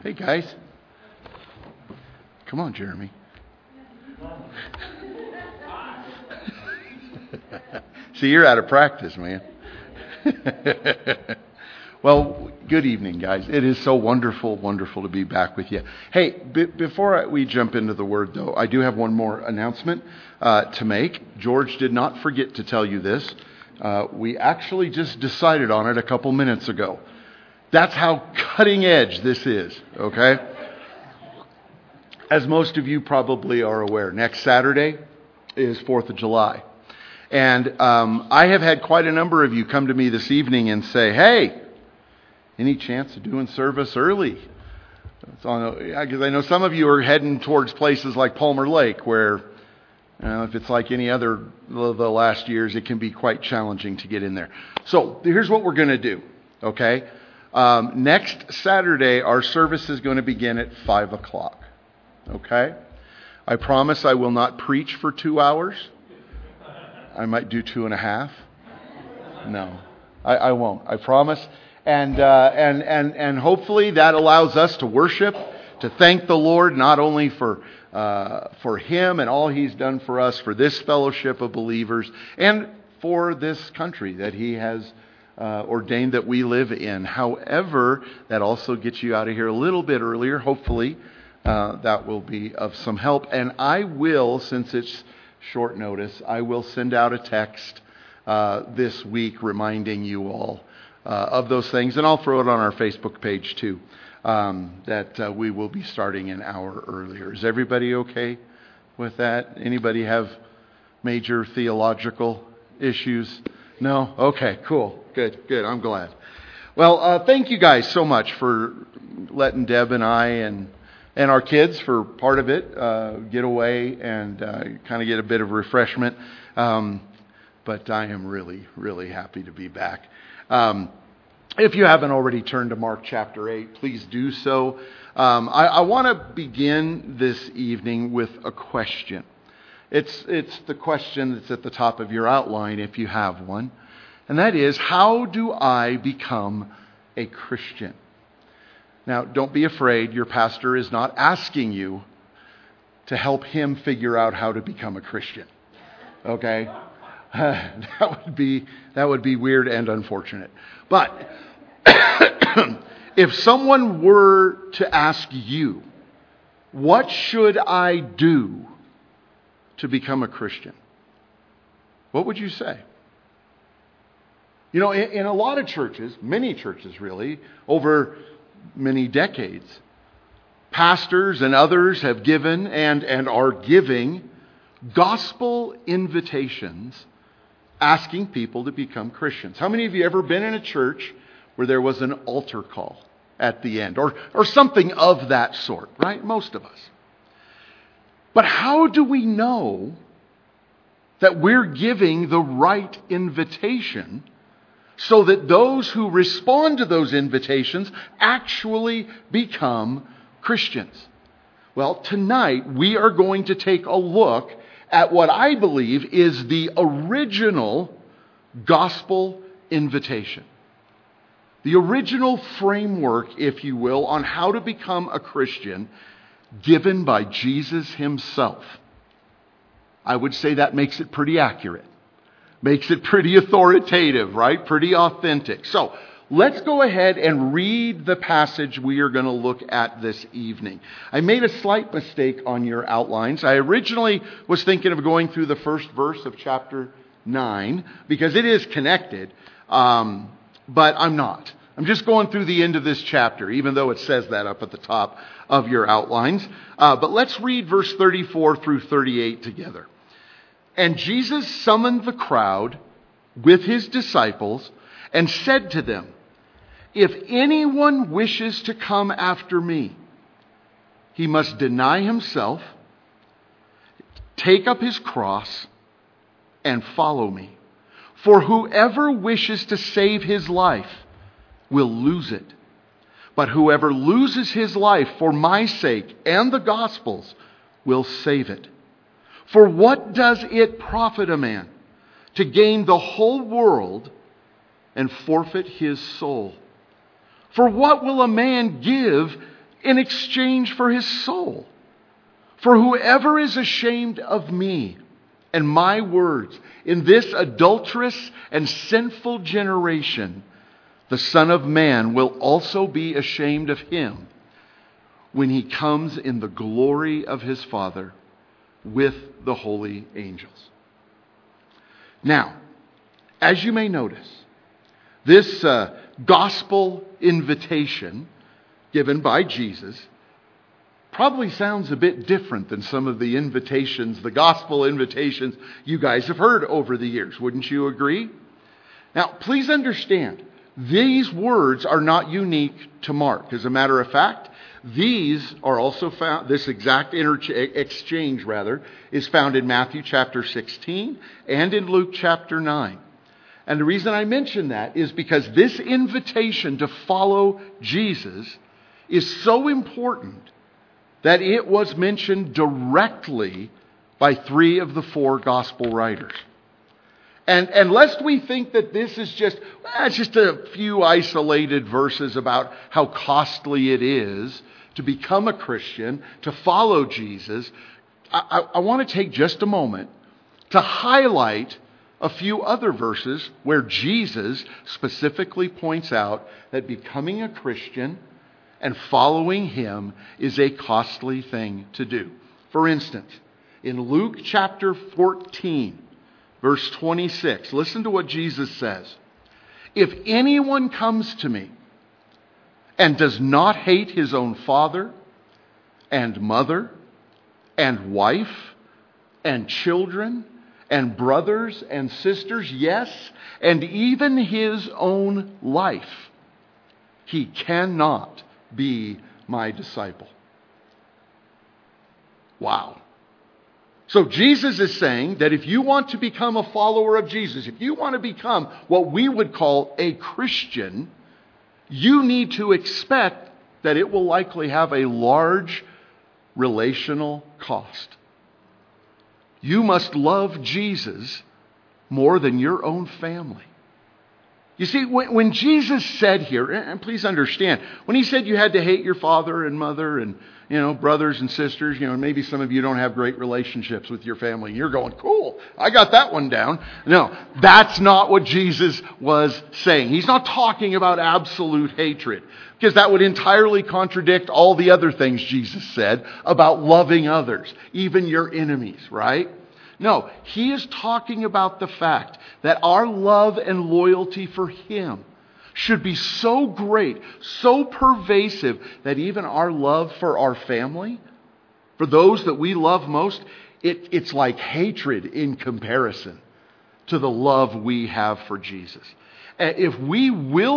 Hey guys. Come on, Jeremy. See, you're out of practice, man. Well, good evening, guys. It is so wonderful to be back with you. Hey, before we jump into the word, though, I do have one more announcement to make. George did not forget to tell you this. We actually just decided on it a couple minutes ago. That's how cutting edge this is, okay? As most of you probably are aware, next Saturday is 4th of July. And I have had quite a number of you come to me this evening and say, hey, any chance of doing service early? Because I know some of you are heading towards places like Palmer Lake where, if it's like any other of the last years, it can be quite challenging to get in there. So here's what we're going to do, okay? Next Saturday, our service is going to begin at 5 o'clock, okay? I promise I will not preach for 2 hours. I might do 2.5. No, I won't. I promise. And hopefully that allows us to worship, to thank the Lord not only for Him and all He's done for us, for this fellowship of believers, and for this country that He has ordained that we live in. However, that also gets you out of here a little bit earlier. Hopefully, that will be of some help. And I will, since it's short notice, I will send out a text this week reminding you all of those things. And I'll throw it on our Facebook page too, that we will be starting an hour earlier. Is everybody okay with that? Anybody have major theological issues? No? Okay, cool. Good. I'm glad. Well, thank you guys so much for letting Deb and I and our kids, for part of it, get away and kind of get a bit of refreshment. But I am really happy to be back. If you haven't already turned to Mark chapter 8, please do so. I want to begin this evening with a question. It's the question that's at the top of your outline if you have one. And that is, how do I become a Christian? Now, don't be afraid. Your pastor is not asking you to help him figure out how to become a Christian. Okay? That would be weird and unfortunate. But if someone were to ask you, what should I do to become a Christian? What would you say? In a lot of churches, many churches really, over many decades, pastors and others have given and are giving gospel invitations asking people to become Christians. How many of you ever been in a church where there was an altar call at the end or something of that sort, right? Most of us. But how do we know that we're giving the right invitation so that those who respond to those invitations actually become Christians? Well, tonight we are going to take a look at what I believe is the original gospel invitation. The original framework, if you will, on how to become a Christian given by Jesus Himself. I would say that makes it pretty accurate. Makes it pretty authoritative, right? Pretty authentic. So, let's go ahead and read the passage we are going to look at this evening. I made a slight mistake on your outlines. I originally was thinking of going through the first verse of chapter 9 because it is connected, but I'm not. I'm just going through the end of this chapter, even though it says that up at the top of your outlines. But let's read verse 34 through 38 together. And Jesus summoned the crowd with His disciples and said to them, if anyone wishes to come after me, he must deny himself, take up his cross, and follow me. For whoever wishes to save his life will lose it. But whoever loses his life for my sake and the gospel's will save it. For what does it profit a man to gain the whole world and forfeit his soul? For what will a man give in exchange for his soul. For whoever is ashamed of me and my words in this adulterous and sinful generation, the Son of Man will also be ashamed of him when he comes in the glory of his Father with the holy angels. Now, as you may notice, this gospel invitation given by Jesus probably sounds a bit different than some of the invitations, the gospel invitations you guys have heard over the years. Wouldn't you agree? Now, please understand, these words are not unique to Mark. As a matter of fact, these are also found, this exact exchange is found in Matthew chapter 16 and in Luke chapter 9. And the reason I mention that is because this invitation to follow Jesus is so important that it was mentioned directly by 3 of the 4 gospel writers. And lest we think that this is just a few isolated verses about how costly it is to become a Christian, to follow Jesus, I want to take just a moment to highlight a few other verses where Jesus specifically points out that becoming a Christian and following him is a costly thing to do. For instance, in Luke chapter 14, verse 26, listen to what Jesus says. If anyone comes to me and does not hate his own father and mother and wife and children and brothers and sisters, yes, and even his own life, he cannot be my disciple. Wow. So Jesus is saying that if you want to become a follower of Jesus, if you want to become what we would call a Christian, you need to expect that it will likely have a large relational cost. You must love Jesus more than your own family. You see, when Jesus said here, and please understand, when he said you had to hate your father and mother and, brothers and sisters, maybe some of you don't have great relationships with your family. You're going, cool, I got that one down. No, that's not what Jesus was saying. He's not talking about absolute hatred, because that would entirely contradict all the other things Jesus said about loving others, even your enemies, right? No, he is talking about the fact that our love and loyalty for him should be so great, so pervasive, that even our love for our family, for those that we love most, it's like hatred in comparison to the love we have for Jesus. If we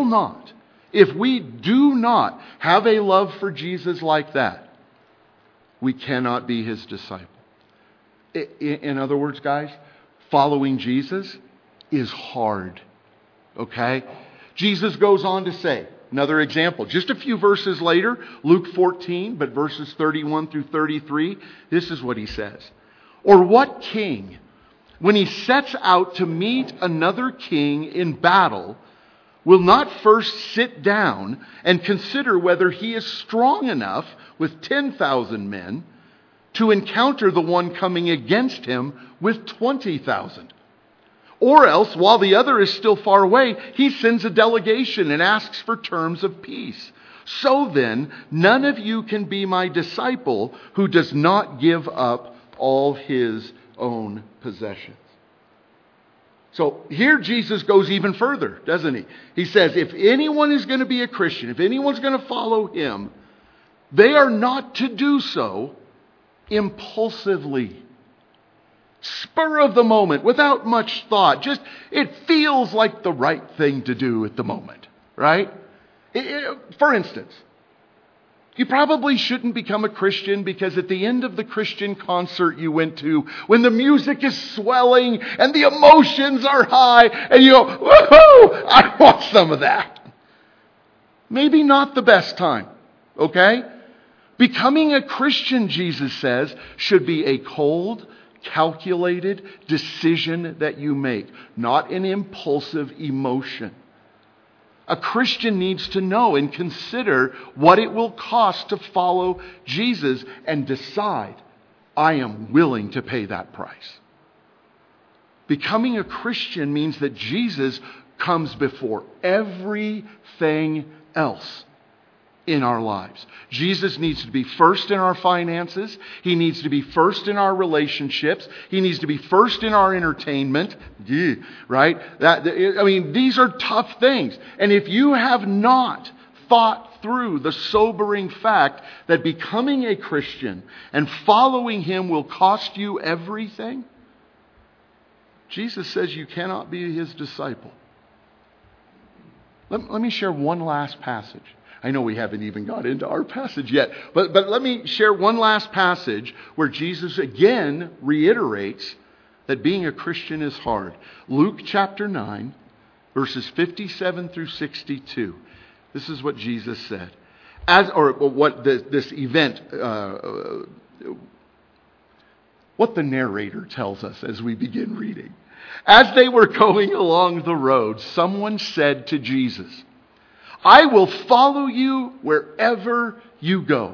do not have a love for Jesus like that, we cannot be his disciple. In other words, guys, following Jesus is hard. Okay? Jesus goes on to say, another example, just a few verses later, Luke 14, but verses 31 through 33, this is what he says. Or what king, when he sets out to meet another king in battle, will not first sit down and consider whether he is strong enough with 10,000 men to encounter the one coming against him with 20,000. Or else, while the other is still far away, he sends a delegation and asks for terms of peace. So then, none of you can be my disciple who does not give up all his own possessions. So here Jesus goes even further, doesn't he? He says, if anyone is going to be a Christian, if anyone's going to follow him, they are not to do so impulsively, spur of the moment, without much thought. Just, it feels like the right thing to do at the moment, right? For instance, you probably shouldn't become a Christian because at the end of the Christian concert you went to, when the music is swelling and the emotions are high, and you go, woohoo, I want some of that. Maybe not the best time, okay? Becoming a Christian, Jesus says, should be a cold, calculated decision that you make, not an impulsive emotion. A Christian needs to know and consider what it will cost to follow Jesus and decide, I am willing to pay that price. Becoming a Christian means that Jesus comes before everything else in our lives. Jesus needs to be first in our finances. He needs to be first in our relationships. He needs to be first in our entertainment. Right? These are tough things. And if you have not thought through the sobering fact that becoming a Christian and following Him will cost you everything, Jesus says you cannot be His disciple. Let me share one last passage. I know we haven't even got into our passage yet, but let me share one last passage where Jesus again reiterates that being a Christian is hard. Luke chapter 9, verses 57 through 62. This is what Jesus said. What the narrator tells us as we begin reading. As they were going along the road, someone said to Jesus, I will follow you wherever you go.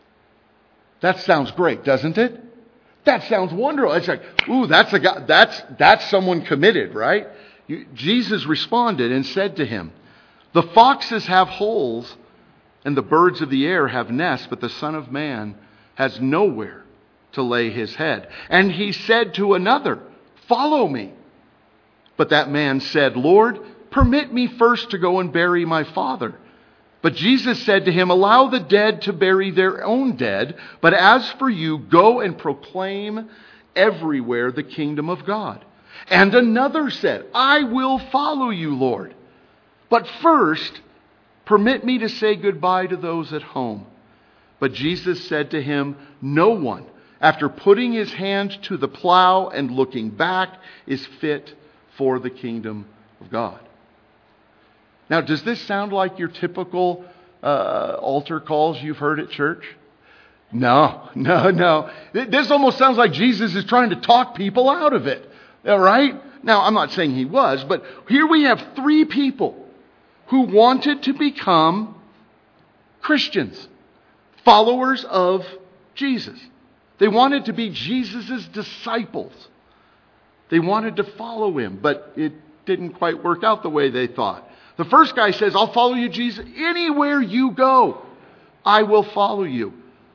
That sounds great, doesn't it? That sounds wonderful. It's like, ooh, that's a guy, that's someone committed, right? Jesus responded and said to him, the foxes have holes and the birds of the air have nests, but the Son of Man has nowhere to lay his head. And he said to another, follow me. But that man said, Lord, permit me first to go and bury my father. But Jesus said to him, allow the dead to bury their own dead, but as for you, go and proclaim everywhere the kingdom of God. And another said, I will follow you, Lord. But first, permit me to say goodbye to those at home. But Jesus said to him, no one, after putting his hand to the plow and looking back, is fit for the kingdom of God. Now, does this sound like your typical altar calls you've heard at church? No. This almost sounds like Jesus is trying to talk people out of it. All right? Now, I'm not saying he was, but here we have three people who wanted to become Christians, followers of Jesus. They wanted to be Jesus' disciples. They wanted to follow him, but it didn't quite work out the way they thought. The first guy says, I'll follow you, Jesus. Anywhere you go, I will follow you.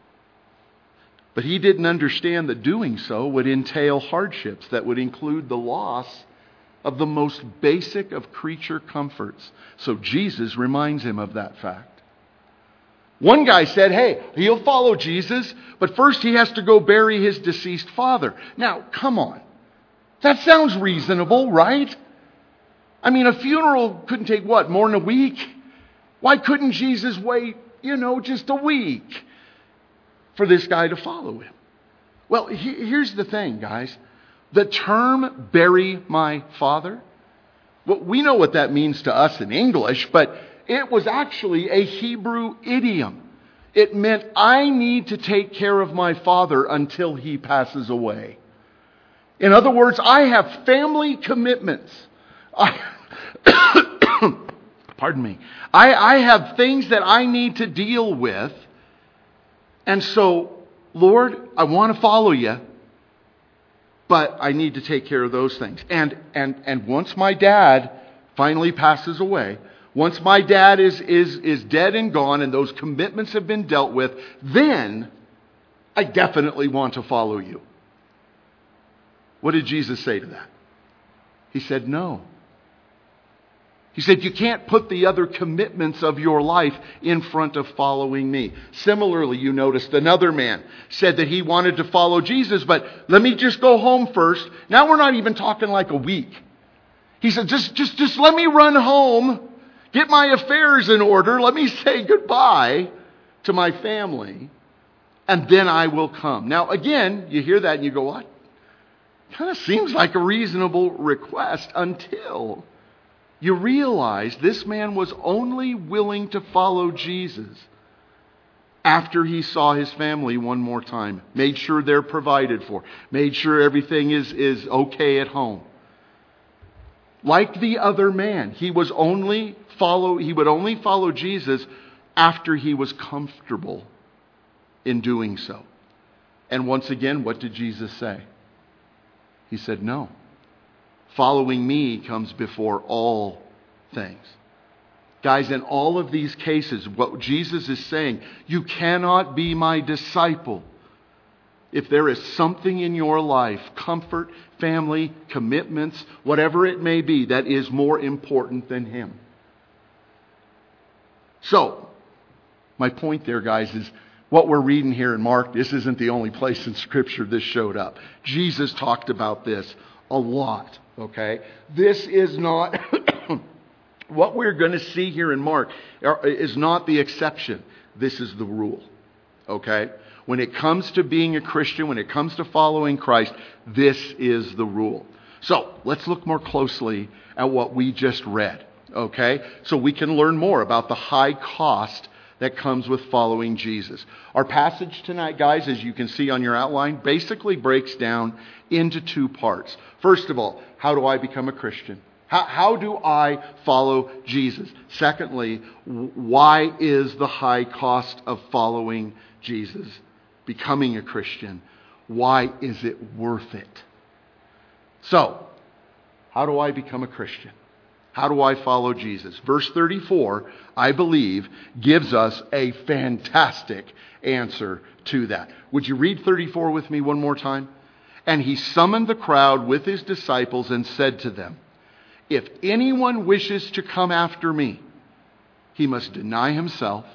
But he didn't understand that doing so would entail hardships that would include the loss of the most basic of creature comforts. So Jesus reminds him of that fact. One guy said, hey, he'll follow Jesus, but first he has to go bury his deceased father. Now, come on. That sounds reasonable, right? I mean, a funeral couldn't take, more than a week? Why couldn't Jesus wait, just a week for this guy to follow him? Well, here's the thing, guys. The term, bury my father, well, we know what that means to us in English, but it was actually a Hebrew idiom. It meant, I need to take care of my father until he passes away. In other words, I have family commitments. Pardon me. I have things that I need to deal with. And so, Lord, I want to follow you, but I need to take care of those things. And once my dad finally passes away, once my dad is dead and gone and those commitments have been dealt with, then I definitely want to follow you. What did Jesus say to that? He said, no. He said, you can't put the other commitments of your life in front of following me. Similarly, you noticed another man said that he wanted to follow Jesus, but let me just go home first. Now we're not even talking like a week. He said, just let me run home, get my affairs in order, let me say goodbye to my family, and then I will come. Now again, you hear that and you go, what? Kind of seems like a reasonable request until you realize this man was only willing to follow Jesus after he saw his family one more time, made sure they're provided for, made sure everything is okay at home. Like the other man, he would only follow Jesus after he was comfortable in doing so. And once again, what did Jesus say? He said, no. Following me comes before all things. Guys, in all of these cases, what Jesus is saying, you cannot be my disciple if there is something in your life, comfort, family, commitments, whatever it may be, that is more important than him. So, my point there, guys, is what we're reading here in Mark, this isn't the only place in Scripture this showed up. Jesus talked about this a lot, okay? This is not... What we're going to see here in Mark is not the exception. This is the rule, okay? When it comes to being a Christian, when it comes to following Christ, this is the rule. So, let's look more closely at what we just read, okay? So we can learn more about the high cost that comes with following Jesus. Our passage tonight, guys, as you can see on your outline, basically breaks down into two parts. First of all, how do I become a Christian? How do I follow Jesus? Secondly, why is the high cost of following Jesus, becoming a Christian, why is it worth it? So, how do I become a Christian? How do I follow Jesus? Verse 34, I believe, gives us a fantastic answer to that. Would you read 34 with me one more time? And he summoned the crowd with his disciples and said to them, if anyone wishes to come after me, he must deny himself,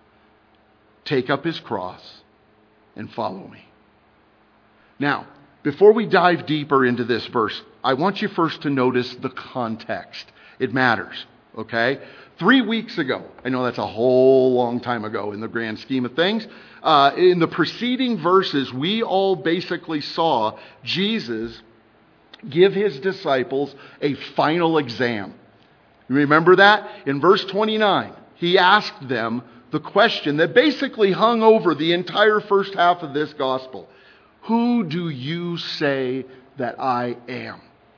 take up his cross, and follow me. Now, before we dive deeper into this verse, I want you first to notice the context. It matters, okay? 3 weeks ago, I know that's a whole long time ago in the grand scheme of things, in the preceding verses, we all basically saw Jesus give his disciples a final exam. You remember that? In verse 29, he asked them the question that basically hung over the entire first half of this gospel. Who do you say that I am?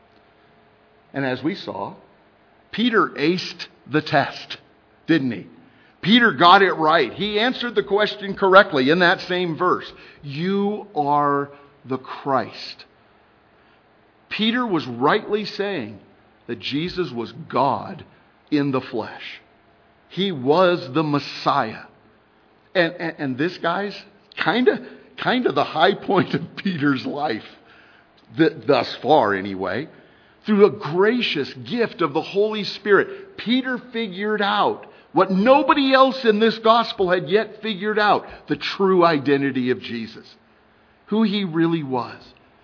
And as we saw, Peter aced the test, didn't he? Peter got it right. He answered the question correctly in that same verse. You are the Christ. Peter was rightly saying that Jesus was God in the flesh. He was the Messiah. And this, guys, kind of the high point of Peter's life, thus far anyway. Through a gracious gift of the Holy Spirit, Peter figured out what nobody else in this gospel had yet figured out, the true identity of Jesus, who he really was.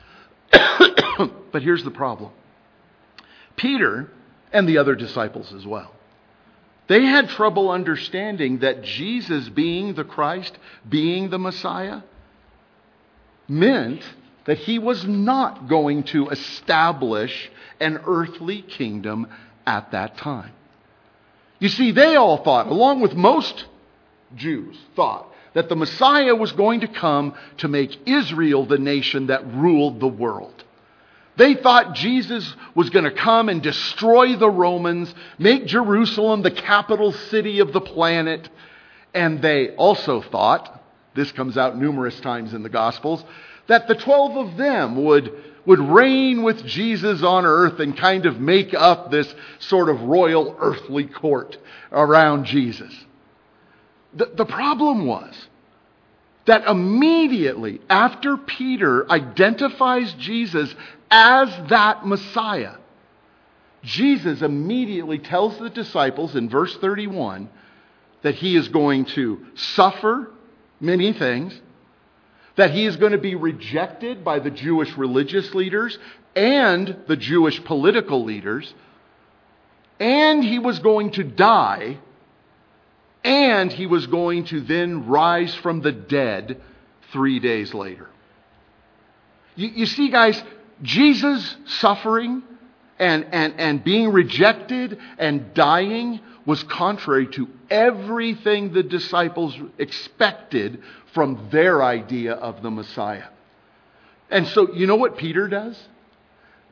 But here's the problem. Peter, and the other disciples as well, they had trouble understanding that Jesus being the Christ, being the Messiah, meant that he was not going to establish an earthly kingdom at that time. You see, they all thought, along with most Jews, thought that the Messiah was going to come to make Israel the nation that ruled the world. They thought Jesus was going to come and destroy the Romans, make Jerusalem the capital city of the planet. And they also thought, this comes out numerous times in the Gospels, that the 12 of them would reign with Jesus on earth and kind of make up this sort of royal earthly court around Jesus. The problem was that immediately after Peter identifies Jesus as that Messiah, Jesus immediately tells the disciples in verse 31 that he is going to suffer many things, that he is going to be rejected by the Jewish religious leaders and the Jewish political leaders, and he was going to die, and he was going to then rise from the dead 3 days later. You see, guys, Jesus suffering and being rejected and dying was contrary to everything the disciples expected from their idea of the Messiah. And so, you know what Peter does?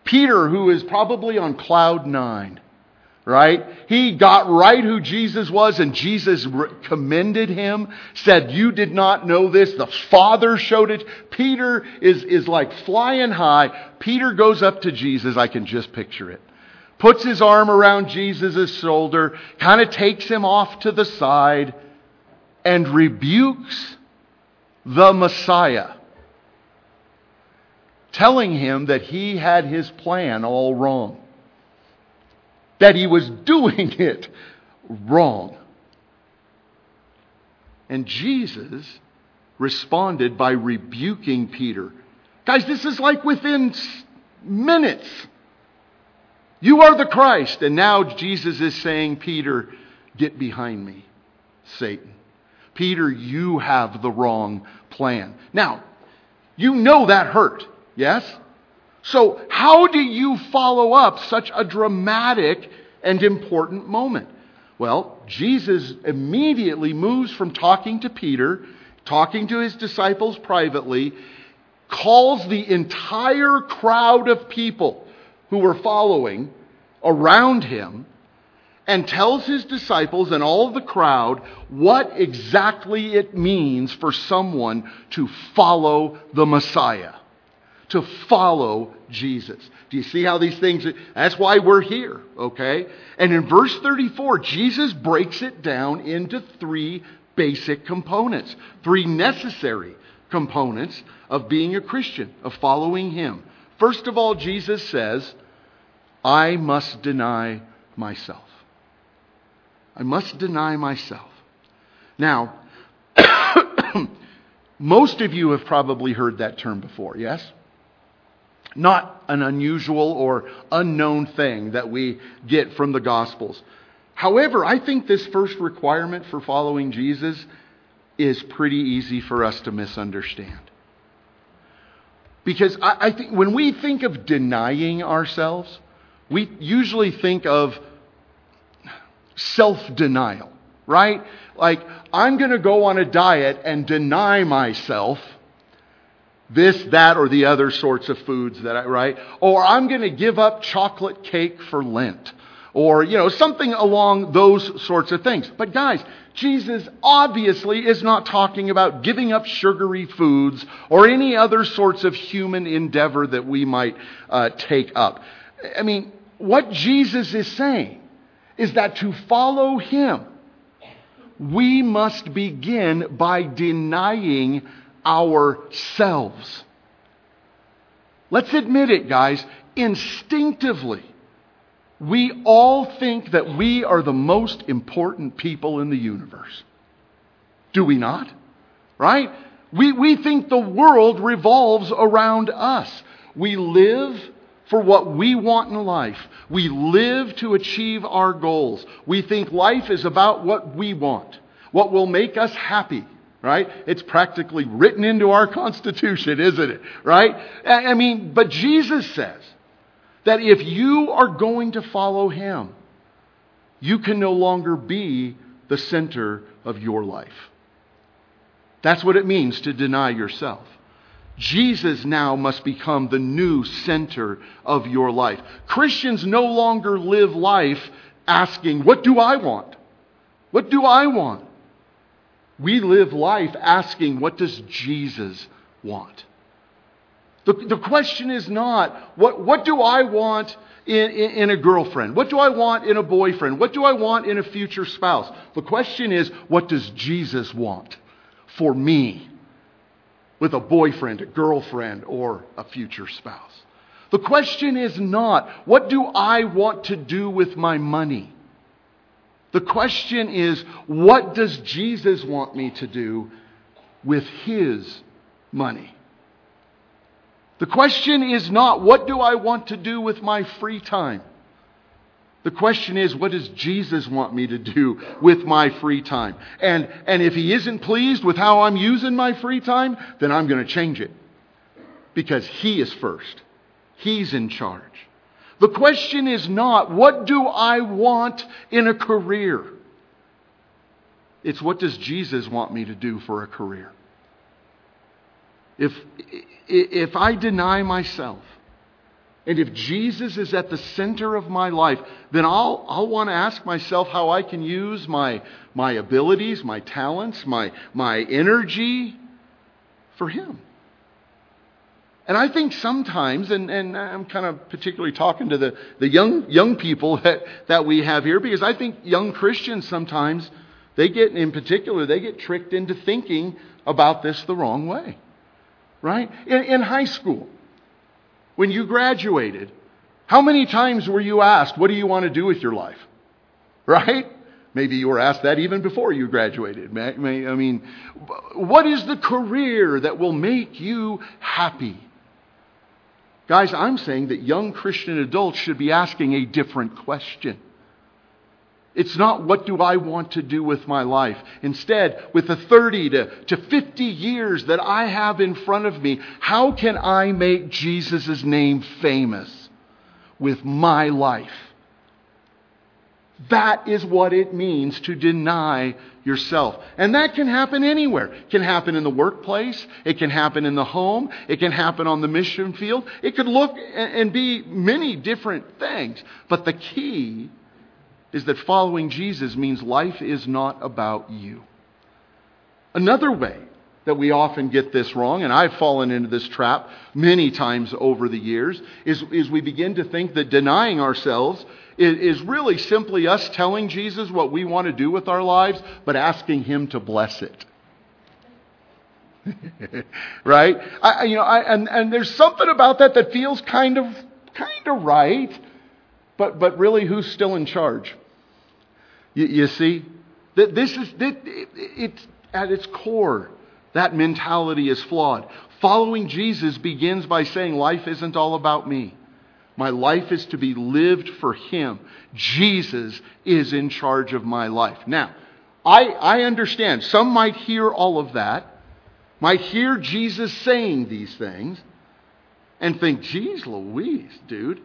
Peter, who is probably on cloud 9, right? He got right who Jesus was, and Jesus commended him, said, "You did not know this. The Father showed it." Peter is like flying high. Peter goes up to Jesus. I can just picture it. Puts his arm around Jesus' shoulder, kind of takes him off to the side, and rebukes the Messiah, telling him that he had his plan all wrong, that he was doing it wrong. And Jesus responded by rebuking Peter. Guys, this is like within minutes. You are the Christ. And now Jesus is saying, Peter, get behind me, Satan. Peter, you have the wrong plan. Now, you know that hurt, yes? So how do you follow up such a dramatic and important moment? Well, Jesus immediately moves from talking to Peter, talking to his disciples privately, calls the entire crowd of people who were following around him, and tells his disciples and all of the crowd what exactly it means for someone to follow the Messiah, to follow Jesus. Do you see how these things... That's why we're here, okay? And in verse 34, Jesus breaks it down into 3 basic components, 3 necessary components of being a Christian, of following him. First of all, Jesus says, I must deny myself. I must deny myself. Now, most of you have probably heard that term before, yes? Not an unusual or unknown thing that we get from the Gospels. However, I think this first requirement for following Jesus is pretty easy for us to misunderstand. Because I think when we think of denying ourselves, we usually think of self-denial, right? Like, I'm going to go on a diet and deny myself this, that, or the other sorts of foods that right? Or I'm going to give up chocolate cake for Lent. Or, something along those sorts of things. But guys, Jesus obviously is not talking about giving up sugary foods or any other sorts of human endeavor that we might take up. I mean, what Jesus is saying is that to follow him, we must begin by denying ourselves. Let's admit it, guys. Instinctively, we all think that we are the most important people in the universe. Do we not? Right? We think the world revolves around us. We live for what we want in life. We live to achieve our goals. We think life is about what we want, what will make us happy, right? It's practically written into our Constitution, isn't it? Right? I mean, but Jesus says that if you are going to follow him, you can no longer be the center of your life. That's what it means to deny yourself. Jesus now must become the new center of your life. Christians no longer live life asking, what do I want? What do I want? We live life asking, what does Jesus want? The question is not, what do I want in a girlfriend? What do I want in a boyfriend? What do I want in a future spouse? The question is, what does Jesus want for me? With a boyfriend, a girlfriend, or a future spouse. The question is not, what do I want to do with my money? The question is, what does Jesus want me to do with his money? The question is not, what do I want to do with my free time? The question is, what does Jesus want me to do with my free time? And if he isn't pleased with how I'm using my free time, then I'm going to change it. Because he is first. He's in charge. The question is not, what do I want in a career? It's, what does Jesus want me to do for a career? If I deny myself and if Jesus is at the center of my life, then I'll want to ask myself how I can use my abilities, my talents, my energy for Him. And I think sometimes, and I'm kind of particularly talking to the young people that we have here, because I think young Christians sometimes, they get tricked into thinking about this the wrong way. Right? In high school, when you graduated, how many times were you asked, what do you want to do with your life? Right? Maybe you were asked that even before you graduated. I mean, what is the career that will make you happy? Guys, I'm saying that young Christian adults should be asking a different question. It's not, what do I want to do with my life? Instead, with the 30 to 50 years that I have in front of me, how can I make Jesus' name famous with my life? That is what it means to deny yourself. And that can happen anywhere. It can happen in the workplace. It can happen in the home. It can happen on the mission field. It could look and be many different things. But the key is that following Jesus means life is not about you. Another way that we often get this wrong, and I've fallen into this trap many times over the years, is we begin to think that denying ourselves is really simply us telling Jesus what we want to do with our lives, but asking Him to bless it. Right? And there's something about that feels kind of right, but really, who's still in charge? You see, it's at its core, that mentality is flawed. Following Jesus begins by saying, life isn't all about me. My life is to be lived for Him. Jesus is in charge of my life. Now, I understand. Some might hear all of that, might hear Jesus saying these things, and think, geez Louise, dude.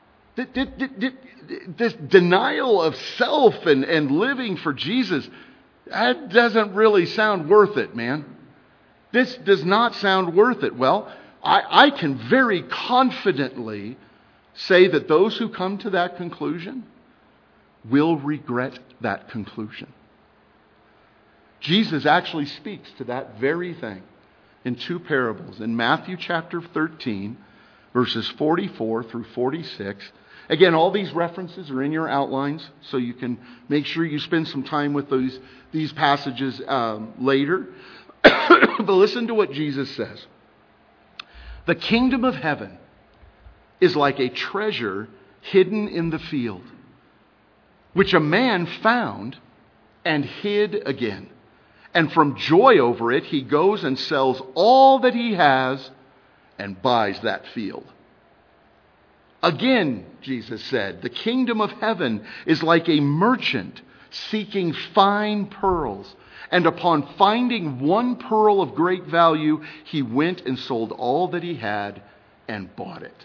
This denial of self and living for Jesus, that doesn't really sound worth it, man. This does not sound worth it. Well, I can very confidently say that those who come to that conclusion will regret that conclusion. Jesus actually speaks to that very thing in two parables. In Matthew chapter 13, verses 44 through 46. Again, all these references are in your outlines, so you can make sure you spend some time with these passages later. But listen to what Jesus says. The kingdom of heaven is like a treasure hidden in the field, which a man found and hid again. And from joy over it, he goes and sells all that he has and buys that field. Again, Jesus said, the kingdom of heaven is like a merchant seeking fine pearls. And upon finding one pearl of great value, he went and sold all that he had and bought it.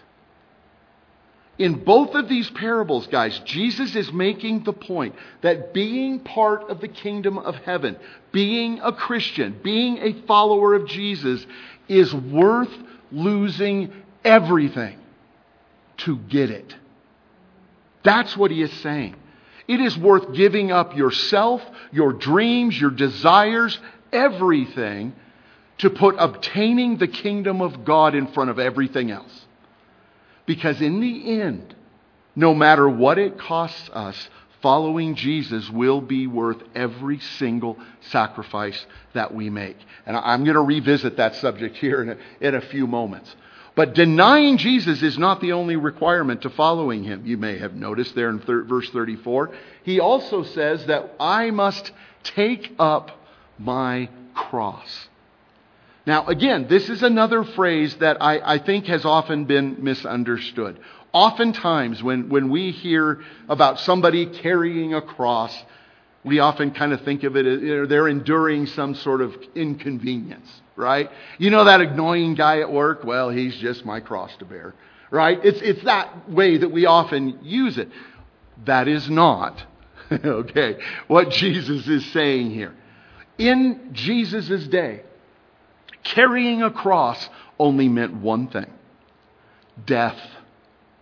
In both of these parables, guys, Jesus is making the point that being part of the kingdom of heaven, being a Christian, being a follower of Jesus, is worth losing everything to get it. That's what he is saying. It is worth giving up yourself, your dreams, your desires, everything to put obtaining the kingdom of God in front of everything else. Because in the end, no matter what it costs us, following Jesus will be worth every single sacrifice that we make. And I'm going to revisit that subject here in a few moments. But denying Jesus is not the only requirement to following Him. You may have noticed there in verse 34. He also says that I must take up my cross. Now, again, this is another phrase that I think has often been misunderstood. Oftentimes, when we hear about somebody carrying a cross, we often kind of think of it as they're enduring some sort of inconvenience, right? You know that annoying guy at work? Well, he's just my cross to bear, right? It's that way that we often use it. That is not, okay, what Jesus is saying here. In Jesus' day, carrying a cross only meant one thing: death.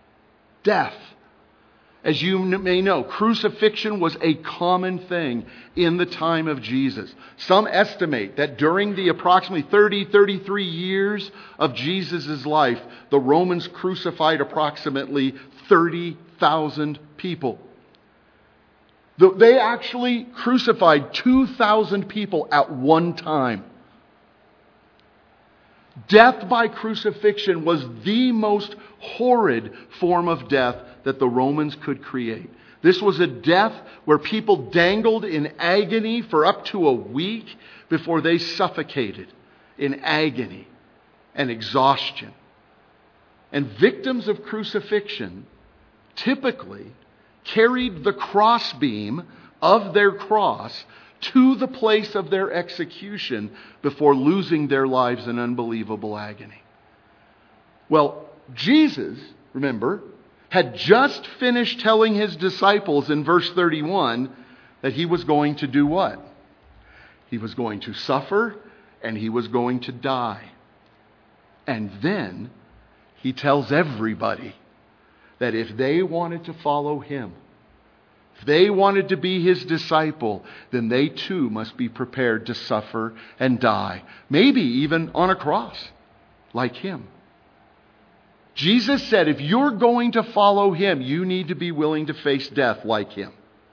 death. As you may know, crucifixion was a common thing in the time of Jesus. Some estimate that during the approximately 33 years of Jesus' life, the Romans crucified approximately 30,000 people. They actually crucified 2,000 people at one time. Death by crucifixion was the most horrid form of death that the Romans could create. This was a death where people dangled in agony for up to a week before they suffocated in agony and exhaustion. And victims of crucifixion typically carried the crossbeam of their cross to the place of their execution before losing their lives in unbelievable agony. Well, Jesus, remember, had just finished telling his disciples in verse 31 that he was going to do what? He was going to suffer and he was going to die. And then he tells everybody that if they wanted to follow him, if they wanted to be his disciple, then they too must be prepared to suffer and die. Maybe even on a cross, like him. Jesus said, if you're going to follow him, you need to be willing to face death like him.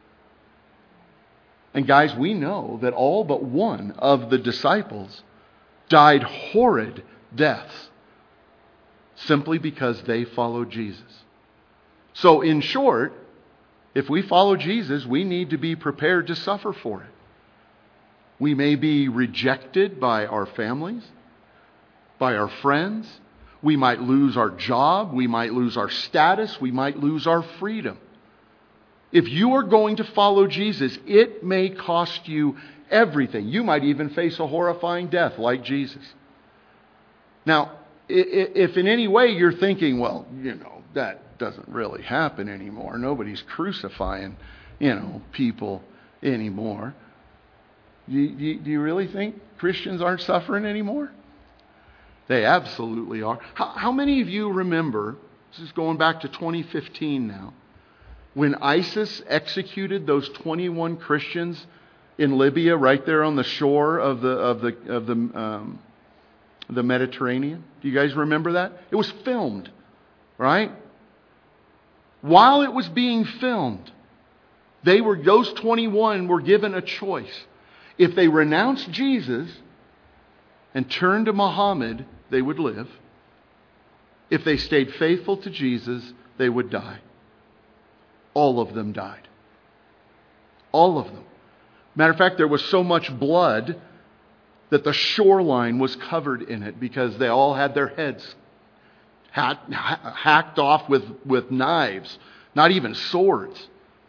And guys, we know that all but one of the disciples died horrid deaths simply because they followed Jesus. So in short, if we follow Jesus, we need to be prepared to suffer for it. We may be rejected by our families, by our friends. We might lose our job. We might lose our status. We might lose our freedom. If you are going to follow Jesus, it may cost you everything. You might even face a horrifying death like Jesus. Now, if in any way you're thinking, well, that doesn't really happen anymore. Nobody's crucifying, people anymore. Do you really think Christians aren't suffering anymore? They absolutely are. How many of you remember, this is going back to 2015 now, when ISIS executed those 21 Christians in Libya right there on the shore of the Mediterranean? Do you guys remember that? It was filmed, right? While it was being filmed, those 21 were given a choice. If they renounced Jesus and turned to Muhammad, they would live. If they stayed faithful to Jesus, they would die. All of them died. All of them. Matter of fact, there was so much blood that the shoreline was covered in it because they all had their heads hacked off with knives, not even swords.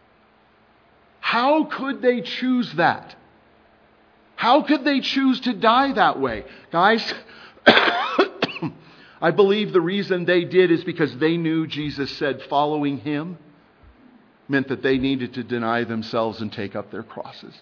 How could they choose that? How could they choose to die that way? Guys, I believe the reason they did is because they knew Jesus said following him meant that they needed to deny themselves and take up their crosses.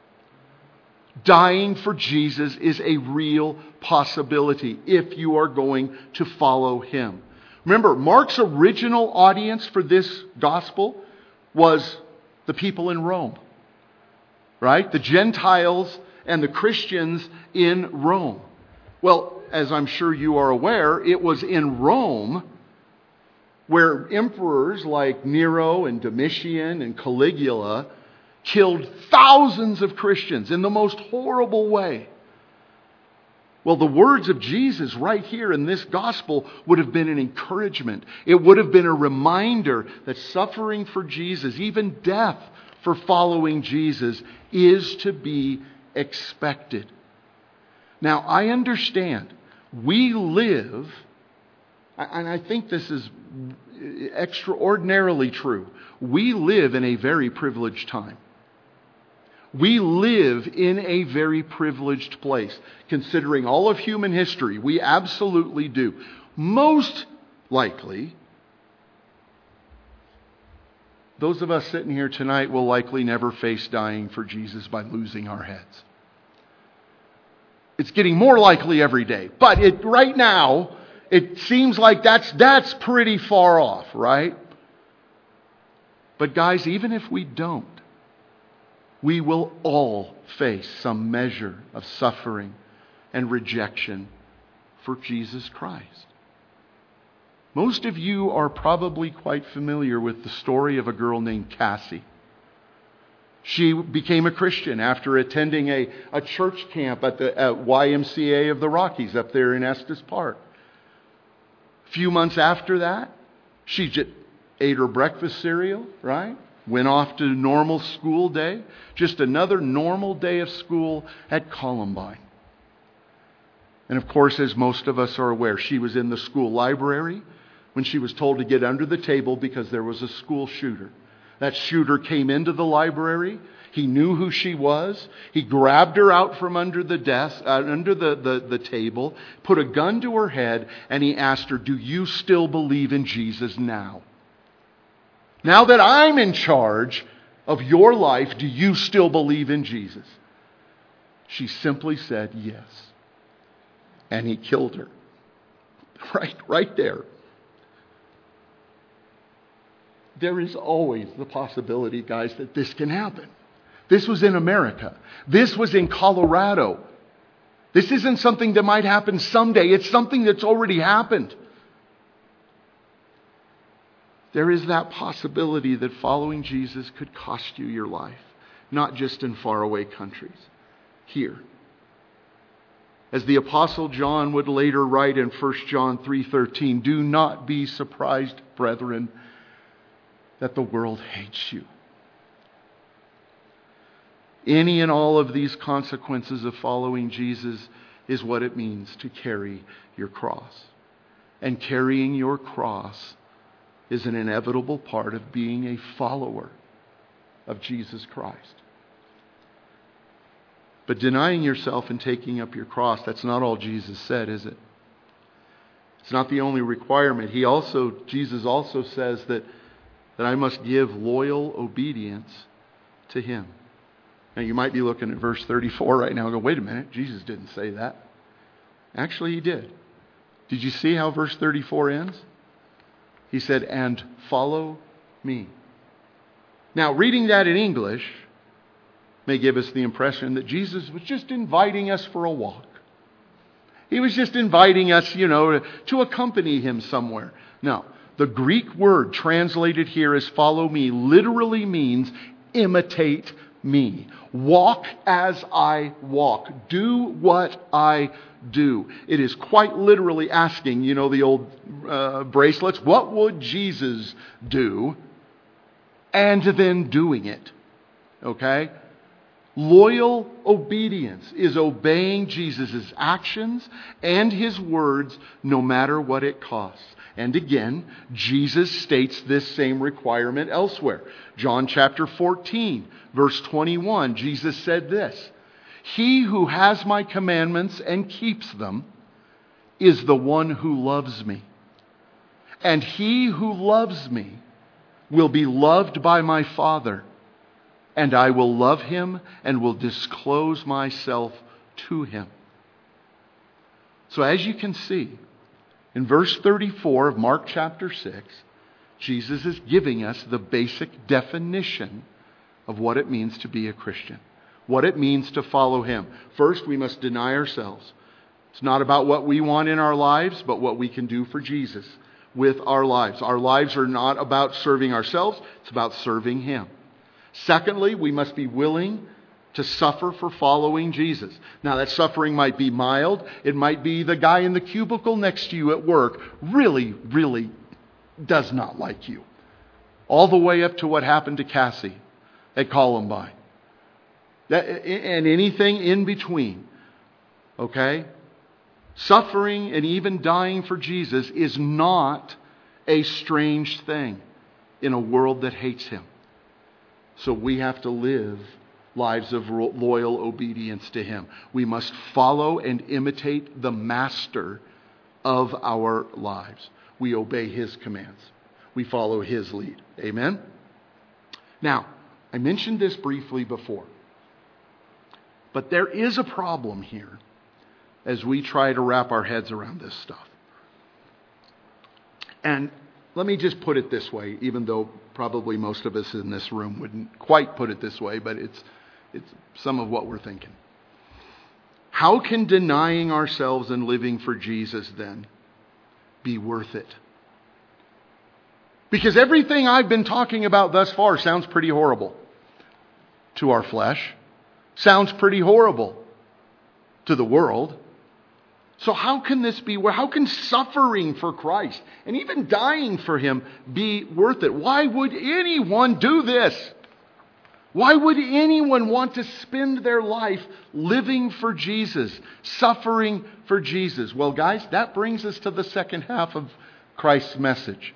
Dying for Jesus is a real possibility if you are going to follow him. Remember, Mark's original audience for this gospel was the people in Rome. Right? The Gentiles and the Christians in Rome. Well, as I'm sure you are aware, it was in Rome where emperors like Nero and Domitian and Caligula killed thousands of Christians in the most horrible way. Well, the words of Jesus right here in this gospel would have been an encouragement. It would have been a reminder that suffering for Jesus, even death for following Jesus, is to be expected. Now, I understand we live, and I think this is extraordinarily true, we live in a very privileged time. We live in a very privileged place. Considering all of human history, we absolutely do. Most likely, those of us sitting here tonight will likely never face dying for Jesus by losing our heads. It's getting more likely every day. But right now, it seems like that's pretty far off, right? But guys, even if we don't, we will all face some measure of suffering and rejection for Jesus Christ. Most of you are probably quite familiar with the story of a girl named Cassie. She became a Christian after attending a church camp at the YMCA of the Rockies up there in Estes Park. A few months after that, she just ate her breakfast cereal, right? Went off to normal school day. Just another normal day of school at Columbine. And of course, as most of us are aware, she was in the school library when she was told to get under the table because there was a school shooter. That shooter came into the library. He knew who she was. He grabbed her out from under the desk, under the table, put a gun to her head, and he asked her, "Do you still believe in Jesus now? Now that I'm in charge of your life, do you still believe in Jesus?" She simply said yes. And he killed her. Right there. There is always the possibility, guys, that this can happen. This was in America. This was in Colorado. This isn't something that might happen someday. It's something that's already happened. There is that possibility that following Jesus could cost you your life, not just in faraway countries, here. As the Apostle John would later write in 1 John 3:13, "Do not be surprised, brethren, that the world hates you." Any and all of these consequences of following Jesus is what it means to carry your cross. And carrying your cross is an inevitable part of being a follower of Jesus Christ. But denying yourself and taking up your cross, that's not all Jesus said, is it? It's not the only requirement. Jesus also says that I must give loyal obedience to Him. Now you might be looking at verse 34 right now and go, wait a minute, Jesus didn't say that. Actually, He did. Did you see how verse 34 ends? He said, "And follow me." Now, reading that in English may give us the impression that Jesus was just inviting us for a walk. He was just inviting us, to accompany Him somewhere. No. The Greek word translated here as "follow me" literally means imitate me. Walk as I walk. Do what I do. It is quite literally asking, the old bracelets, what would Jesus do? And then doing it. Okay? Loyal obedience is obeying Jesus' actions and His words no matter what it costs. And again, Jesus states this same requirement elsewhere. John chapter 14, verse 21, Jesus said this, "He who has my commandments and keeps them is the one who loves me. And he who loves me will be loved by my Father. And I will love him and will disclose myself to him." So as you can see, in verse 34 of Mark chapter 6, Jesus is giving us the basic definition of what it means to be a Christian, what it means to follow Him. First, we must deny ourselves. It's not about what we want in our lives, but what we can do for Jesus with our lives. Our lives are not about serving ourselves, it's about serving Him. Secondly, we must be willing to suffer for following Jesus. Now, that suffering might be mild. It might be the guy in the cubicle next to you at work really, really does not like you. All the way up to what happened to Cassie at Columbine. And anything in between. Okay? Suffering and even dying for Jesus is not a strange thing in a world that hates Him. So we have to live lives of loyal obedience to Him. We must follow and imitate the Master of our lives. We obey His commands. We follow His lead. Amen? Now, I mentioned this briefly before, but there is a problem here as we try to wrap our heads around this stuff. And let me just put it this way, even though probably most of us in this room wouldn't quite put it this way, but it's some of what we're thinking. How can denying ourselves and living for Jesus then be worth it? Because everything I've been talking about thus far sounds pretty horrible to our flesh. Sounds pretty horrible to the world. So how can this be? How can suffering for Christ and even dying for Him be worth it? Why would anyone do this? Why would anyone want to spend their life living for Jesus, suffering for Jesus? Well, guys, that brings us to the second half of Christ's message.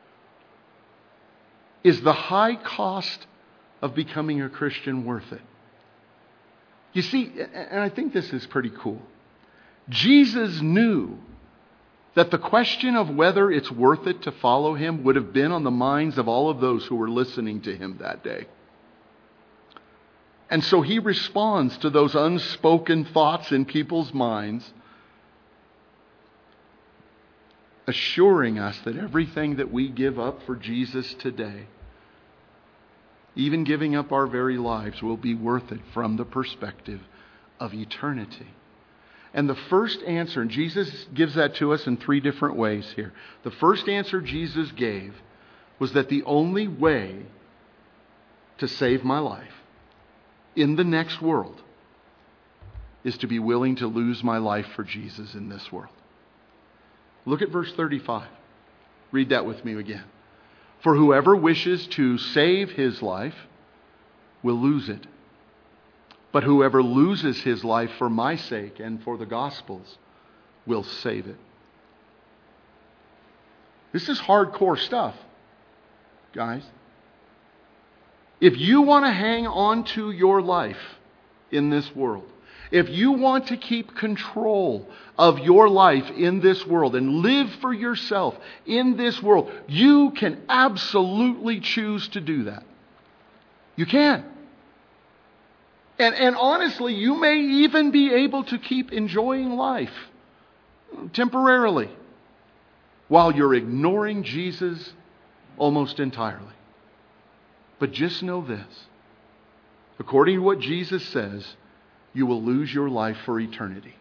Is the high cost of becoming a Christian worth it? You see, and I think this is pretty cool. Jesus knew that the question of whether it's worth it to follow Him would have been on the minds of all of those who were listening to Him that day. And so He responds to those unspoken thoughts in people's minds, assuring us that everything that we give up for Jesus today, even giving up our very lives, will be worth it from the perspective of eternity. And the first answer, and Jesus gives that to us in 3 different ways here. The first answer Jesus gave was that the only way to save my life in the next world is to be willing to lose my life for Jesus in this world. Look at verse 35. Read that with me again. For whoever wishes to save his life will lose it. But whoever loses his life for my sake and for the gospel's will save it. This is hardcore stuff, guys. If you want to hang on to your life in this world, if you want to keep control of your life in this world and live for yourself in this world, you can absolutely choose to do that. You can. And honestly, you may even be able to keep enjoying life temporarily while you're ignoring Jesus almost entirely. But just know this. According to what Jesus says, you will lose your life for eternity.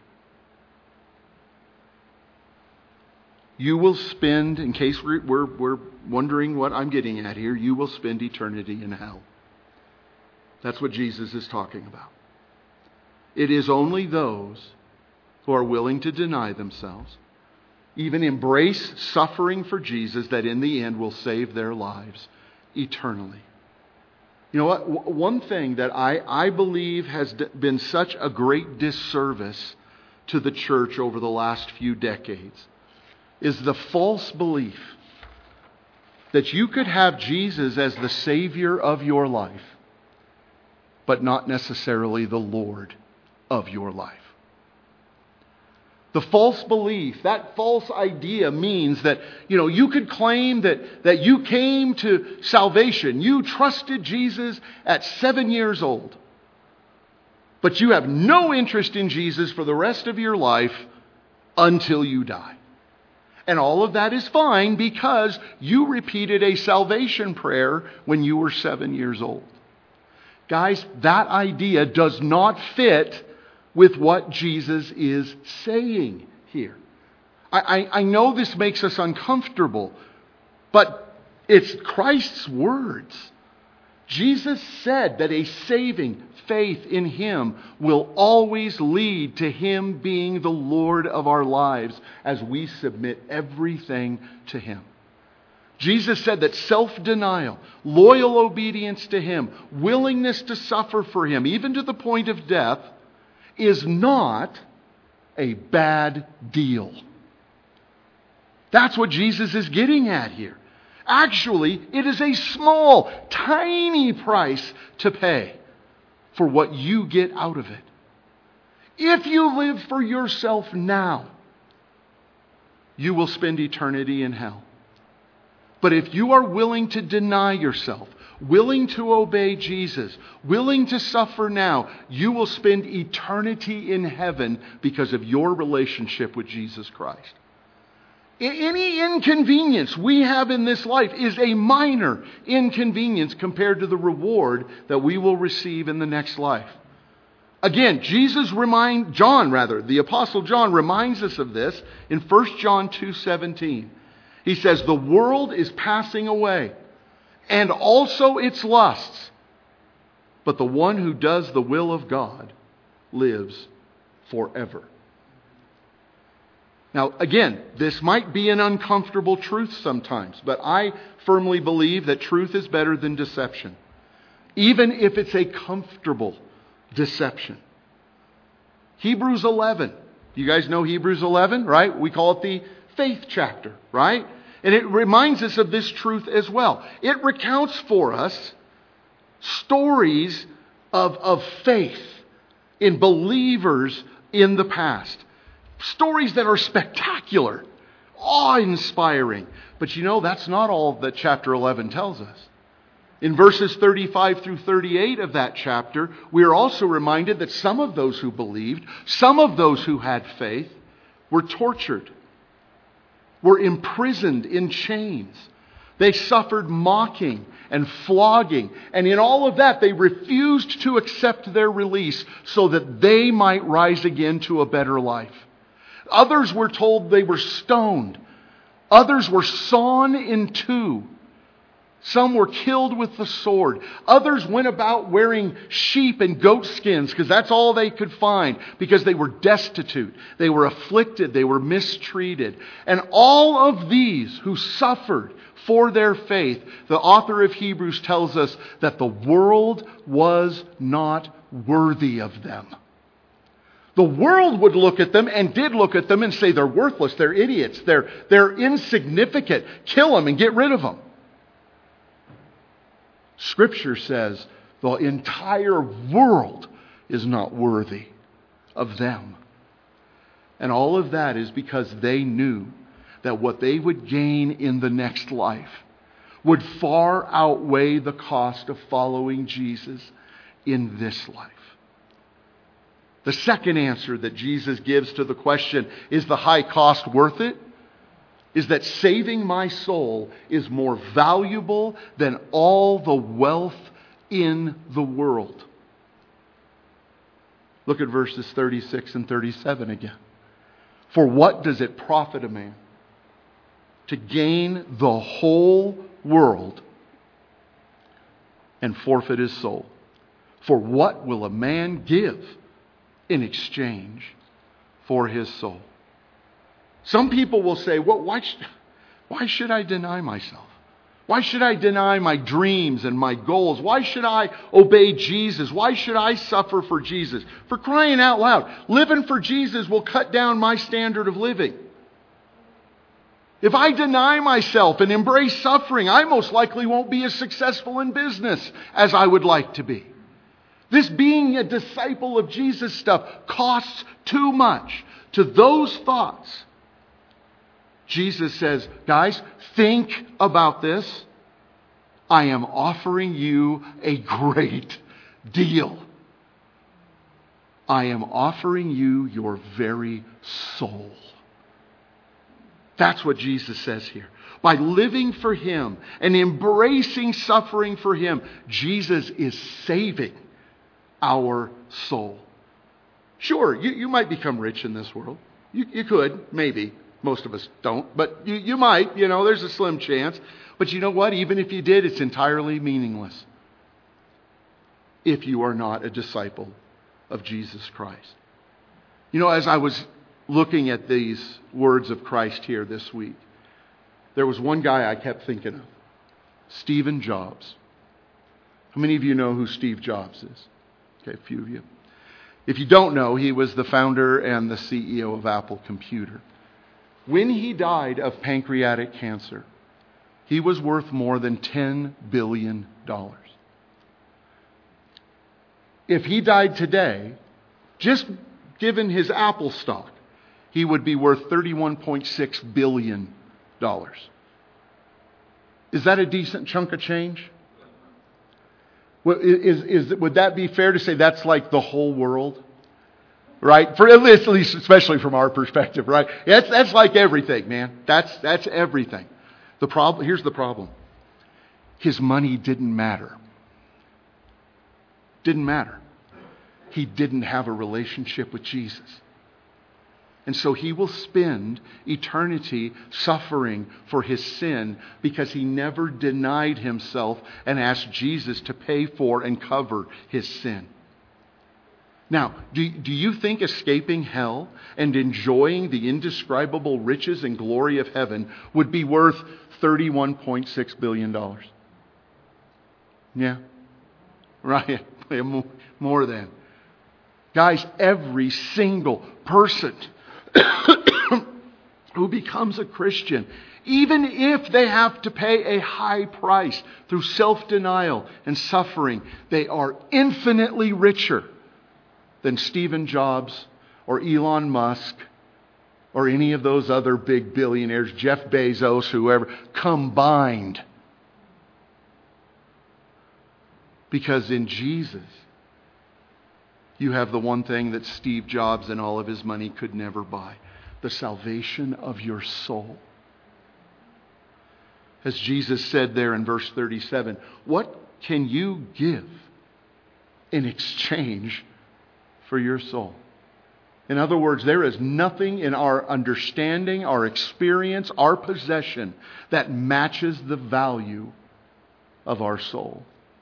You will spend, in case we're wondering what I'm getting at here, you will spend eternity in hell. That's what Jesus is talking about. It is only those who are willing to deny themselves, even embrace suffering for Jesus, that in the end will save their lives eternally. You know what? One thing that I believe has been such a great disservice to the church over the last few decades is the false belief that you could have Jesus as the Savior of your life, but not necessarily the Lord of your life. The false belief, that false idea means that, you could claim that you came to salvation. You trusted Jesus at 7 years old. But you have no interest in Jesus for the rest of your life until you die. And all of that is fine because you repeated a salvation prayer when you were 7 years old. Guys, that idea does not fit with what Jesus is saying here. I know this makes us uncomfortable, but it's Christ's words. Jesus said that a saving faith in Him will always lead to Him being the Lord of our lives as we submit everything to Him. Jesus said that self-denial, loyal obedience to Him, willingness to suffer for Him, even to the point of death, is not a bad deal. That's what Jesus is getting at here. Actually, it is a small, tiny price to pay for what you get out of it. If you live for yourself now, you will spend eternity in hell. But if you are willing to deny yourself, willing to obey Jesus, willing to suffer now, you will spend eternity in heaven because of your relationship with Jesus Christ. Any inconvenience we have in this life is a minor inconvenience compared to the reward that we will receive in the next life. Again, the Apostle John reminds us of this in 1 John 2:17. He says, "The world is passing away, and also its lusts. But the one who does the will of God lives forever." Now, again, this might be an uncomfortable truth sometimes, but I firmly believe that truth is better than deception, even if it's a comfortable deception. Hebrews 11. You guys know Hebrews 11, right? We call it the faith chapter, right? And it reminds us of this truth as well. It recounts for us stories of faith in believers in the past. Stories that are spectacular, awe-inspiring. But that's not all that chapter 11 tells us. In verses 35 through 38 of that chapter, we are also reminded that some of those who believed, some of those who had faith, were tortured, were imprisoned in chains. They suffered mocking and flogging. And in all of that, they refused to accept their release so that they might rise again to a better life. Others were told they were stoned. Others were sawn in two. Some were killed with the sword. Others went about wearing sheep and goat skins because that's all they could find, because they were destitute. They were afflicted. They were mistreated. And all of these who suffered for their faith, the author of Hebrews tells us that the world was not worthy of them. The world would look at them, and did look at them, and say they're worthless, they're idiots, they're insignificant. Kill them and get rid of them. Scripture says the entire world is not worthy of them. And all of that is because they knew that what they would gain in the next life would far outweigh the cost of following Jesus in this life. The second answer that Jesus gives to the question, is the high cost worth it? Is that saving my soul is more valuable than all the wealth in the world. Look at verses 36 and 37 again. For what does it profit a man to gain the whole world and forfeit his soul? For what will a man give in exchange for his soul? Some people will say, well, why should I deny myself? Why should I deny my dreams and my goals? Why should I obey Jesus? Why should I suffer for Jesus? For crying out loud, living for Jesus will cut down my standard of living. If I deny myself and embrace suffering, I most likely won't be as successful in business as I would like to be. This being a disciple of Jesus stuff costs too much. To those thoughts, Jesus says, guys, think about this. I am offering you a great deal. I am offering you your very soul. That's what Jesus says here. By living for Him and embracing suffering for Him, Jesus is saving our soul. Sure, you might become rich in this world. You could, maybe. Most of us don't, but you might. There's a slim chance. But you know what? Even if you did, it's entirely meaningless if you are not a disciple of Jesus Christ. As I was looking at these words of Christ here this week, there was one guy I kept thinking of. Stephen Jobs. How many of you know who Steve Jobs is? Okay, a few of you. If you don't know, he was the founder and the CEO of Apple Computer. When he died of pancreatic cancer, he was worth more than $10 billion. If he died today, just given his Apple stock, he would be worth $31.6 billion. Is that a decent chunk of change? Would that be fair to say that's like the whole world? right? For at least especially from our perspective, right? That's like everything, man. That's everything. Here's the problem. His money didn't matter. Didn't matter. He didn't have a relationship with Jesus. And so he will spend eternity suffering for his sin because he never denied himself and asked Jesus to pay for and cover his sin. Now, do you think escaping hell and enjoying the indescribable riches and glory of heaven would be worth $31.6 billion? Yeah. Right. More than. Guys, every single person who becomes a Christian, even if they have to pay a high price through self-denial and suffering, they are infinitely richer than Stephen Jobs or Elon Musk or any of those other big billionaires, Jeff Bezos, whoever, combined. Because in Jesus, you have the one thing that Steve Jobs and all of his money could never buy: the salvation of your soul. As Jesus said there in verse 37, what can you give in exchange for your soul? In other words, there is nothing in our understanding, our experience, our possession that matches the value of our soul.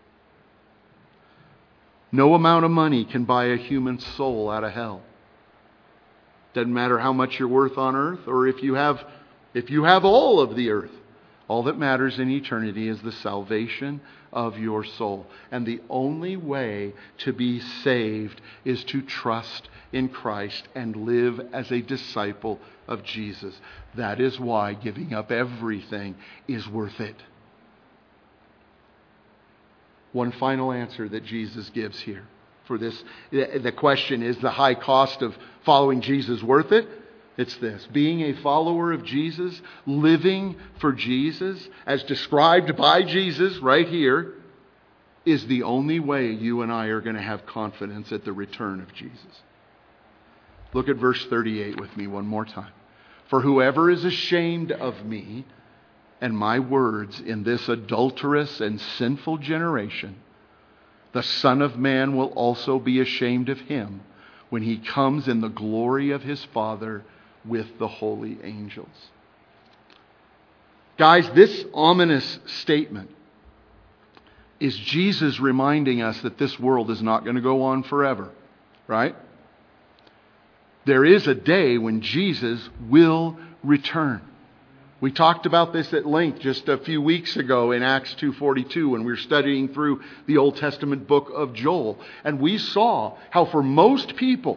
No amount of money can buy a human soul out of hell. Doesn't matter how much you're worth on earth or if you have all of the earth. All that matters in eternity is the salvation of your soul. And the only way to be saved is to trust in Christ and live as a disciple of Jesus. That is why giving up everything is worth it. One final answer that Jesus gives here for this. The question is the high cost of following Jesus worth it? It's this: being a follower of Jesus, living for Jesus, as described by Jesus right here, is the only way you and I are going to have confidence at the return of Jesus. Look at verse 38 with me one more time. For whoever is ashamed of me and my words in this adulterous and sinful generation, the Son of Man will also be ashamed of him when he comes in the glory of his Father with the holy angels. Guys, this ominous statement is Jesus reminding us that this world is not going to go on forever, right? There is a day when Jesus will return. We talked about this at length just a few weeks ago in Acts 2:42 when we were studying through the Old Testament book of Joel. And we saw how for most people,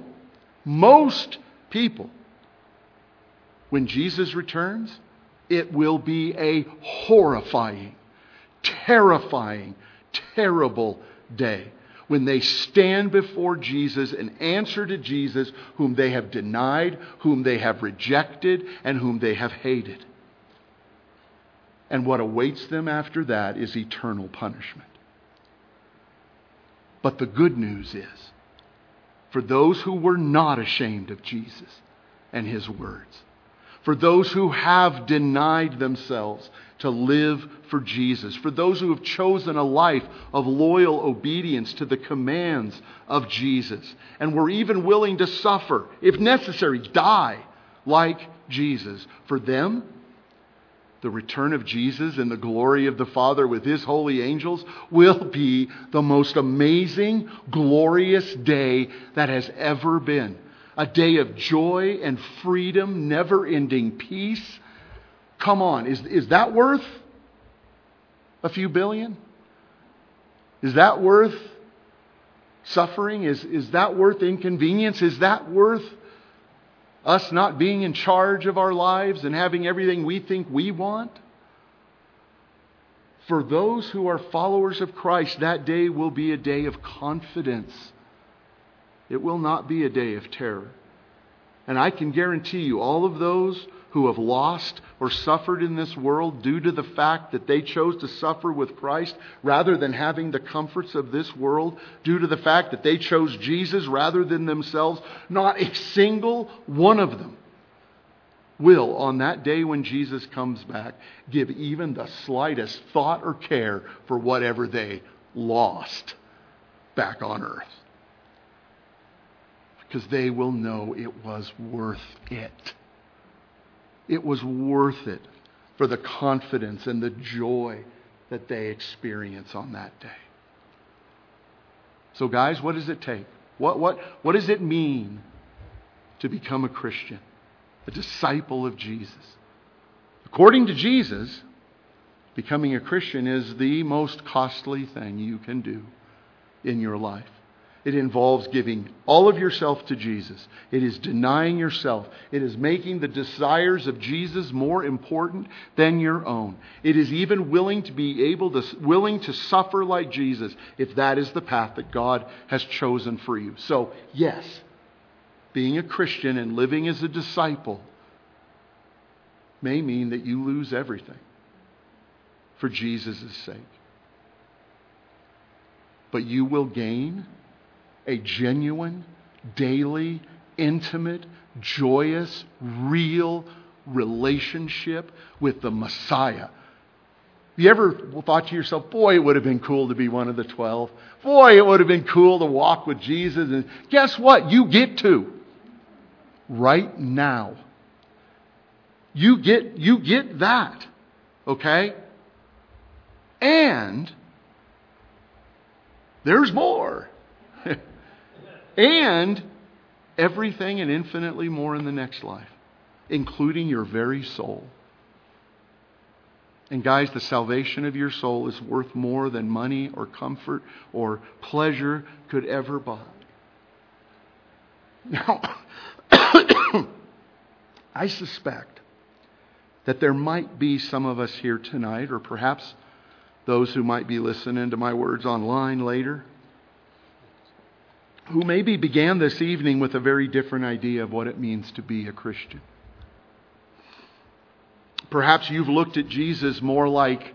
when Jesus returns, it will be a horrifying, terrifying, terrible day when they stand before Jesus and answer to Jesus, whom they have denied, whom they have rejected, and whom they have hated. And what awaits them after that is eternal punishment. But the good news is, for those who were not ashamed of Jesus and his words, for those who have denied themselves to live for Jesus, for those who have chosen a life of loyal obedience to the commands of Jesus, and were even willing to suffer, if necessary, die like Jesus, for them, the return of Jesus and the glory of the Father with his holy angels will be the most amazing, glorious day that has ever been. A day of joy and freedom, never-ending peace. Come on, is that worth a few billion? Is that worth suffering? Is that worth inconvenience? Is that worth us not being in charge of our lives and having everything we think we want? For those who are followers of Christ, that day will be a day of confidence. It will not be a day of terror. And I can guarantee you, all of those who have lost or suffered in this world due to the fact that they chose to suffer with Christ rather than having the comforts of this world, due to the fact that they chose Jesus rather than themselves, not a single one of them will, on that day when Jesus comes back, give even the slightest thought or care for whatever they lost back on earth. Because they will know it was worth it. It was worth it for the confidence and the joy that they experience on that day. So guys, what does it take? What does it mean to become a Christian? A disciple of Jesus? According to Jesus, becoming a Christian is the most costly thing you can do in your life. It involves giving all of yourself to Jesus. It is denying yourself. It is making the desires of Jesus more important than your own. It is even willing to suffer like Jesus if that is the path that God has chosen for you. So, yes, being a Christian and living as a disciple may mean that you lose everything for Jesus' sake. But you will gain a genuine, daily, intimate, joyous, real relationship with the Messiah. You ever thought to yourself, boy, it would have been cool to be one of the 12. Boy, it would have been cool to walk with Jesus. And guess what? You get to. Right now. You get that. Okay? And there's more. And everything and infinitely more in the next life, including your very soul. And guys, the salvation of your soul is worth more than money or comfort or pleasure could ever buy. Now, I suspect that there might be some of us here tonight, or perhaps those who might be listening to my words online later, who maybe began this evening with a very different idea of what it means to be a Christian. Perhaps you've looked at Jesus more like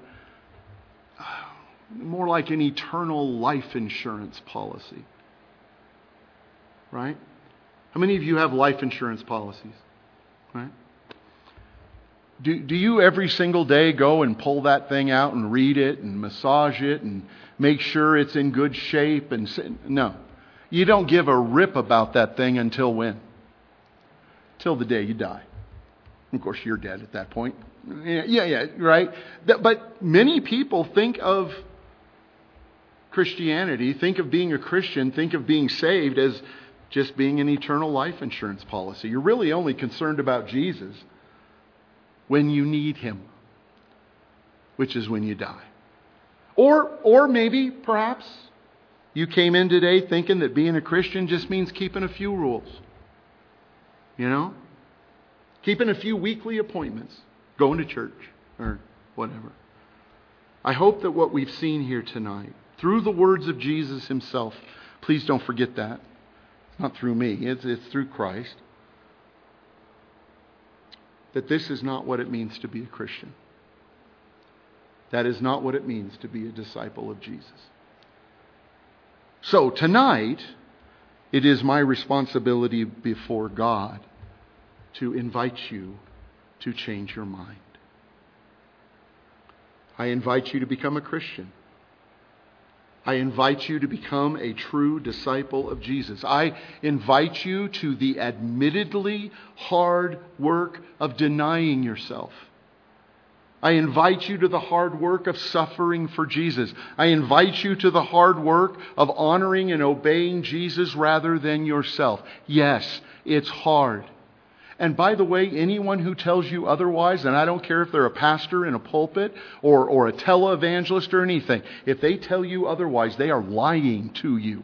an eternal life insurance policy. Right? How many of you have life insurance policies? Right? Do you every single day go and pull that thing out and read it and massage it and make sure it's in good shape? No. You don't give a rip about that thing until when? Till the day you die. Of course, you're dead at that point. Yeah, right? But many people think of Christianity, think of being a Christian, think of being saved as just being an eternal life insurance policy. You're really only concerned about Jesus when you need Him, which is when you die. Or maybe, perhaps, you came in today thinking that being a Christian just means keeping a few rules. You know? Keeping a few weekly appointments. Going to church. Or whatever. I hope that what we've seen here tonight, through the words of Jesus Himself, please don't forget that. It's not through me. It's through Christ. That this is not what it means to be a Christian. That is not what it means to be a disciple of Jesus. So tonight, it is my responsibility before God to invite you to change your mind. I invite you to become a Christian. I invite you to become a true disciple of Jesus. I invite you to the admittedly hard work of denying yourself. I invite you to the hard work of suffering for Jesus. I invite you to the hard work of honoring and obeying Jesus rather than yourself. Yes, it's hard. And by the way, anyone who tells you otherwise, and I don't care if they're a pastor in a pulpit or a televangelist or anything, if they tell you otherwise, they are lying to you.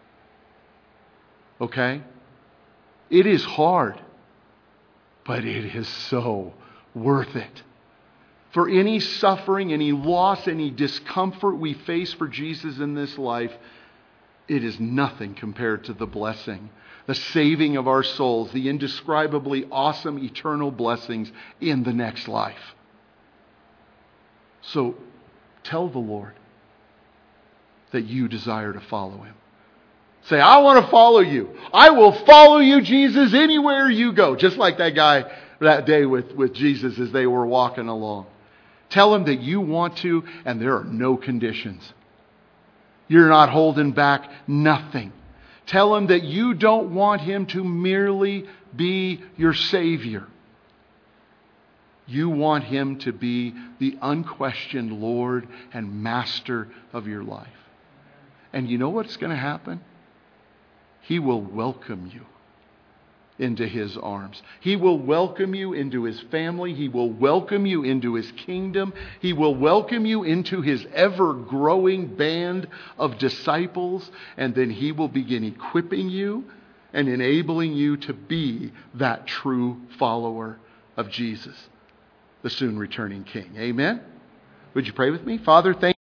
Okay? It is hard, but it is so worth it. For any suffering, any loss, any discomfort we face for Jesus in this life, it is nothing compared to the blessing, the saving of our souls, the indescribably awesome eternal blessings in the next life. So tell the Lord that you desire to follow Him. Say, I want to follow you. I will follow you, Jesus, anywhere you go. Just like that guy that day with Jesus as they were walking along. Tell Him that you want to, and there are no conditions. You're not holding back nothing. Tell Him that you don't want Him to merely be your Savior. You want Him to be the unquestioned Lord and Master of your life. And you know what's going to happen? He will welcome you into His arms. He will welcome you into His family. He will welcome you into His kingdom. He will welcome you into His ever-growing band of disciples. And then He will begin equipping you and enabling you to be that true follower of Jesus, the soon returning King. Amen? Would you pray with me? Father, thank you.